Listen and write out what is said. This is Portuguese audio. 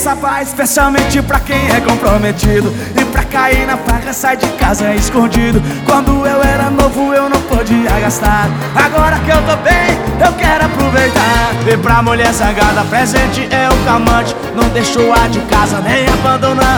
essa vai especialmente pra quem é comprometido. E pra cair na farra sai de casa escondido. Quando eu era novo eu não podia gastar. Agora que eu tô bem, eu quero aproveitar. E pra mulher zangada, presente é o calmante. Não deixou a de casa nem abandonando.